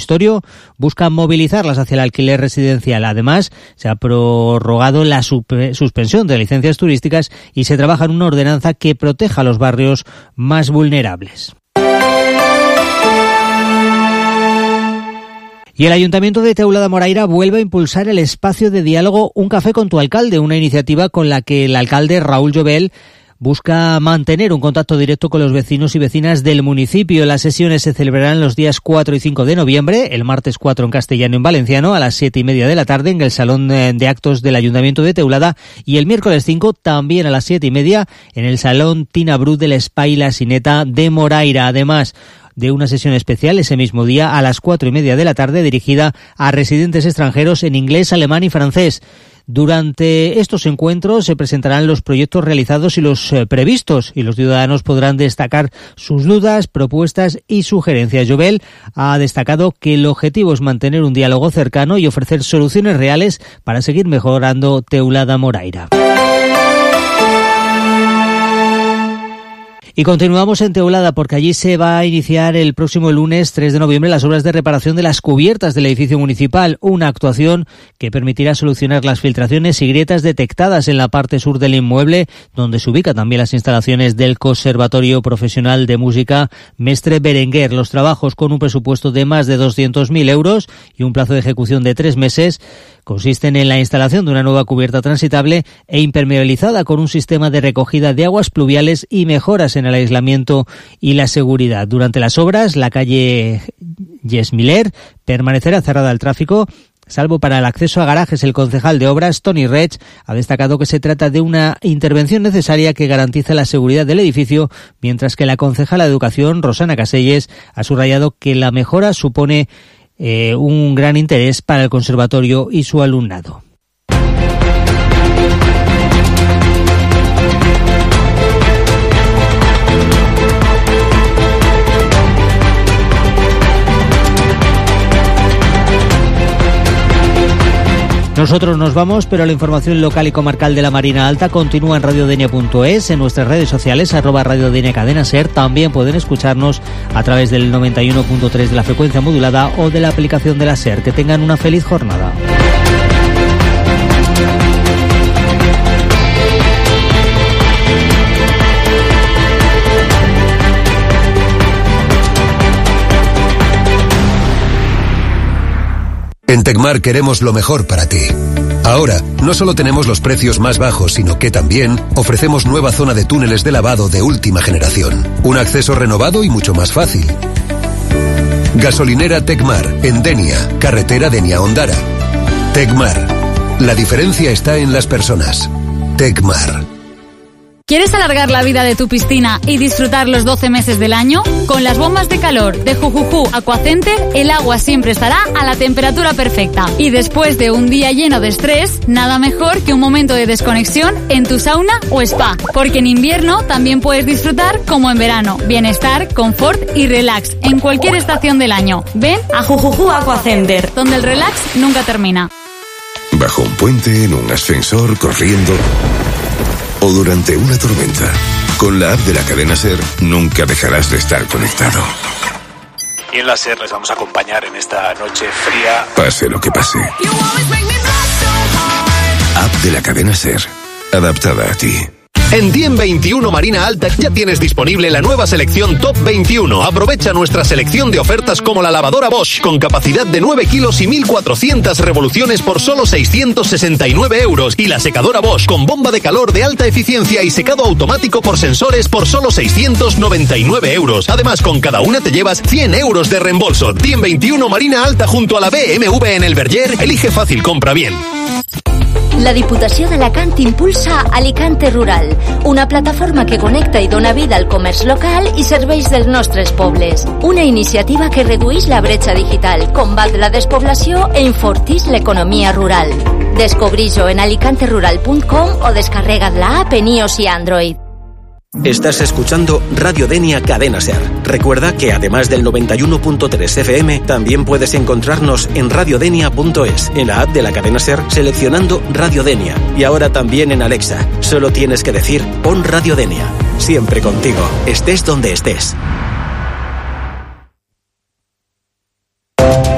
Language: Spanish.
consistorio busca movilizarlas hacia el alquiler residencial. Además, se ha prorrogado la suspensión de licencias turísticas y se trabaja en una ordenanza que proteja a los barrios más vulnerables. Y el Ayuntamiento de Teulada Moraira vuelve a impulsar el espacio de diálogo Un Café con tu Alcalde, una iniciativa con la que el alcalde Raúl Llobel busca mantener un contacto directo con los vecinos y vecinas del municipio. Las sesiones se celebrarán los días 4 y 5 de noviembre, el martes 4 en castellano y en valenciano, a las 7:30 de la tarde en el Salón de Actos del Ayuntamiento de Teulada, y el miércoles 5 también a las 7:30 en el Salón Tina Bru del Espai La Sineta de Moraira. Además de una sesión especial ese mismo día a las 4:30 de la tarde dirigida a residentes extranjeros en inglés, alemán y francés. Durante estos encuentros se presentarán los proyectos realizados y los previstos, y los ciudadanos podrán destacar sus dudas, propuestas y sugerencias. Llobel ha destacado que el objetivo es mantener un diálogo cercano y ofrecer soluciones reales para seguir mejorando Teulada Moraira. Y continuamos en Teulada porque allí se va a iniciar el próximo lunes 3 de noviembre las obras de reparación de las cubiertas del edificio municipal, una actuación que permitirá solucionar las filtraciones y grietas detectadas en la parte sur del inmueble, donde se ubican también las instalaciones del Conservatorio Profesional de Música Mestre Berenguer. Los trabajos, con un presupuesto de más de 200.000 euros y un plazo de ejecución de 3 meses, consisten en la instalación de una nueva cubierta transitable e impermeabilizada con un sistema de recogida de aguas pluviales y mejoras en el aislamiento y la seguridad. Durante las obras, la calle Yesmiller permanecerá cerrada al tráfico, salvo para el acceso a garajes. El concejal de obras, Toni Reig, ha destacado que se trata de una intervención necesaria que garantiza la seguridad del edificio, mientras que la concejala de Educación, Rosana Caselles, ha subrayado que la mejora supone un gran interés para el conservatorio y su alumnado. Nosotros nos vamos, pero la información local y comarcal de la Marina Alta continúa en radiodenia.es, en nuestras redes sociales, @radiodenia Cadena Ser. También pueden escucharnos a través del 91.3 de la frecuencia modulada o de la aplicación de la Ser. Que tengan una feliz jornada. En Tecmar queremos lo mejor para ti. Ahora, no solo tenemos los precios más bajos, sino que también ofrecemos nueva zona de túneles de lavado de última generación. Un acceso renovado y mucho más fácil. Gasolinera Tecmar, en Denia, carretera Denia-Ondara. Tecmar. La diferencia está en las personas. Tecmar. ¿Quieres alargar la vida de tu piscina y disfrutar los 12 meses del año? Con las bombas de calor de Jujuju Aquacenter, el agua siempre estará a la temperatura perfecta. Y después de un día lleno de estrés, nada mejor que un momento de desconexión en tu sauna o spa. Porque en invierno también puedes disfrutar como en verano. Bienestar, confort y relax en cualquier estación del año. Ven a Jujuju Aquacenter, donde el relax nunca termina. Bajo un puente, en un ascensor, corriendo o durante una tormenta. Con la app de la cadena Ser nunca dejarás de estar conectado. Y en la Ser les vamos a acompañar en esta noche fría. Pase lo que pase. App de la cadena Ser, adaptada a ti. En Diem 21 Marina Alta ya tienes disponible la nueva selección Top 21. Aprovecha nuestra selección de ofertas como la lavadora Bosch con capacidad de 9 kilos y 1.400 revoluciones por solo 669 euros y la secadora Bosch con bomba de calor de alta eficiencia y secado automático por sensores por solo 699 euros. Además, con cada una te llevas 100 euros de reembolso. Diem 21 Marina Alta junto a la BMW en el Verger. Elige fácil, compra bien. La Diputació d'Alacant impulsa Alicante Rural, una plataforma que connecta i dona vida al comerç local i serveis dels nostres pobles. Una iniciativa que redueix la bretxa digital, combat la despoblació e enfortís l'economia rural. Descobreix-ho en alicanterural.com o descarrega't la app en iOS y Android. Estás escuchando Radio Denia Cadena Ser. Recuerda que además del 91.3 FM, también puedes encontrarnos en radiodenia.es, en la app de la Cadena Ser, seleccionando Radio Denia. Y ahora también en Alexa. Solo tienes que decir, pon Radio Denia. Siempre contigo, estés donde estés.